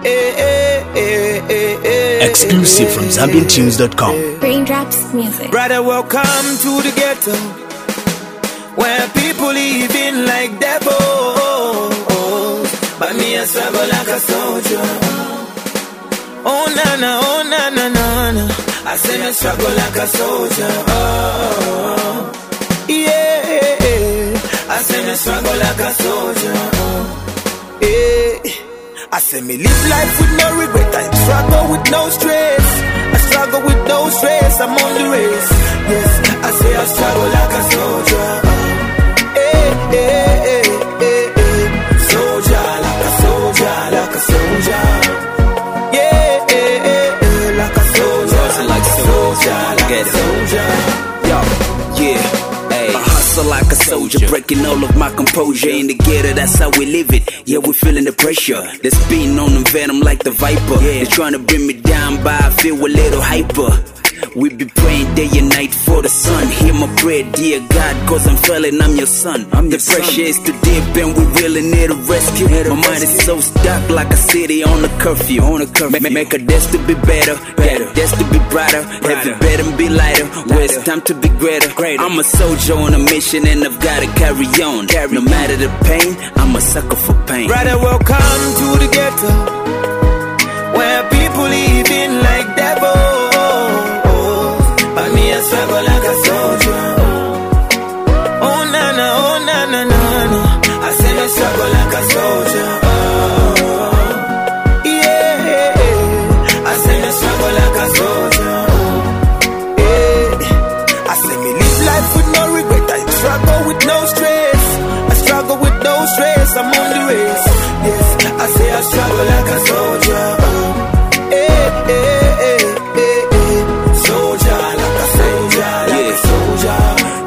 Exclusive from ZambianTunes.com. Raindrops Music. Brother, welcome to the ghetto, where people living like devils. But me, I struggle like a soldier. Oh na na, oh na na na na. I say me struggle like a soldier. Oh yeah. I say me struggle like a soldier. Yeah. I say me live life with no regret. I struggle with no stress. I struggle with no stress. I'm on the race. Yes, I say I struggle like a soldier. Soldier, like a soldier, like a soldier. Yeah, like a soldier, like a soldier, like a soldier. Yo, yeah. I hustle like a soldier, breaking all of my composure in the ghetto, that's how we live it. Yeah, we feeling the pressure. They're spitting on them venom like the viper. They're trying to bring me down, but I feel a little hyper. We be praying day and night for the sun. Hear my prayer, dear God, cause I'm feeling I'm your son. The pressure is too deep and we really need a rescue. My mind is so stuck like a city on a curfew. Make a dance to be better, dance to be brighter. Heavy better and be lighter, where it's time to be greater. I'm a soldier on a mission and I've gotta carry on. No matter the pain, I'm a sucker for pain. Brother, welcome to the ghetto, where people living like devils. But me, I struggle like a soldier. Oh na na, oh na na na na. I say me struggle like a soldier. Yeah, I say me struggle like a soldier. Yeah, I say me live life with no regret. I struggle with no stress. I struggle with no stress. I'm on the race. Yes, I say I struggle like a soldier. Soldier, like a soldier, like a soldier.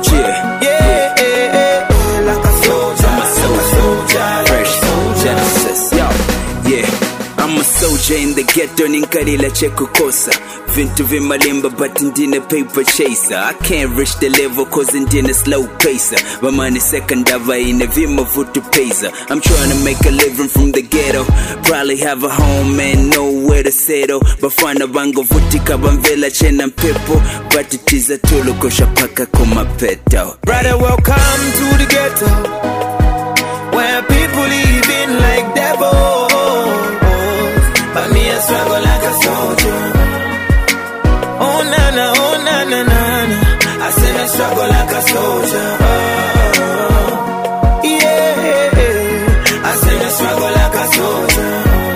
Yeah, like a soldier, fresh Genesis. Yo, yeah, I'm a soldier in the ghetto, ninkarila chekukosa. Vintu vimalimba but ndine paper chaser. I can't reach the level cause ndine slow pacer. But money second ava in a vima vutu pacer. I'm trying to make a living from the ghetto. Probably have a home and nowhere to settle. But find a bango vutika bamvela chena people. But it is a tulu kosha paka kuma peto. Brother, welcome to the ghetto, where people living like devils. But me, I struggle like a soldier. Oh na na, oh na na na na. I say me struggle like a soldier. Yeah, I say me struggle like a soldier.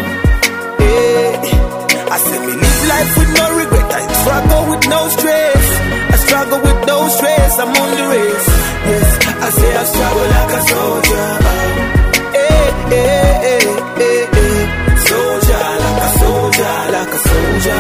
Yeah, I say me live life with no regret. I struggle with no stress. I struggle with no stress. I'm on the race. Yes, I say I struggle like a soldier. Soldier, like a soldier, like a soldier.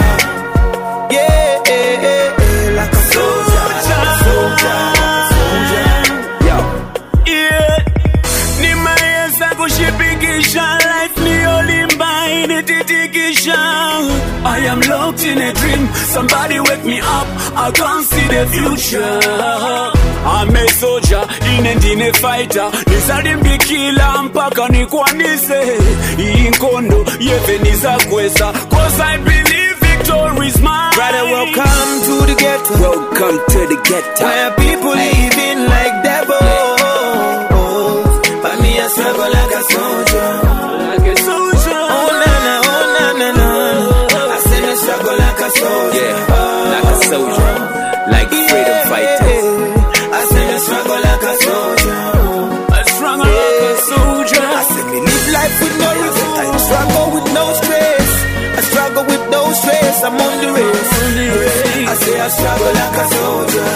Yeah, like a soldier, like a soldier, like a soldier. Yo, yeah. Ni maesa kushipikisha life ni olimba inetitikisha. I am locked in a dream. Somebody wake me up. I can't see the future. I'm a soldier, in fighter. Nisalimbi kila mpaka nikwanise. Inkondo yeve nizakwesa. Cause I believe victory is mine. Brother, welcome to the ghetto. Welcome to the ghetto, where people living like devils. But me, I struggle like a soldier. Like a soldier. Oh na na, oh na na na. I say me struggle like a soldier. yeah, like a soldier, like freedom fighter. I say me struggle like a soldier. I struggle like a soldier. I say me live life with no regret. I struggle with no stress. I struggle with no stress. I'm on the race. I say I struggle like a soldier.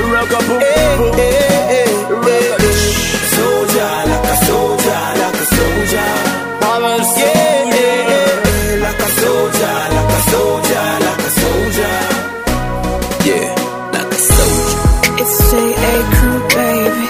Soldier, like a soldier, like a soldier. Yeah, like a soldier, like a soldier, like a soldier. Yeah, like a soldier. It's J.A. Crew, baby.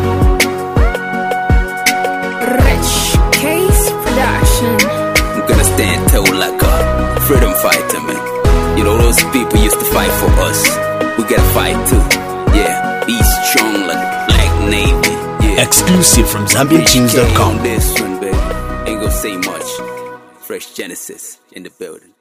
Rich Case Production. I'm gonna stand tall like a freedom fighter, man. You know those people used to fight for us. We gotta fight too. Yeah, be strong like Navy. Yeah. Exclusive from ZambianTunes.com. This one, baby. Ain't gonna say much. Fresh Genesis in the building.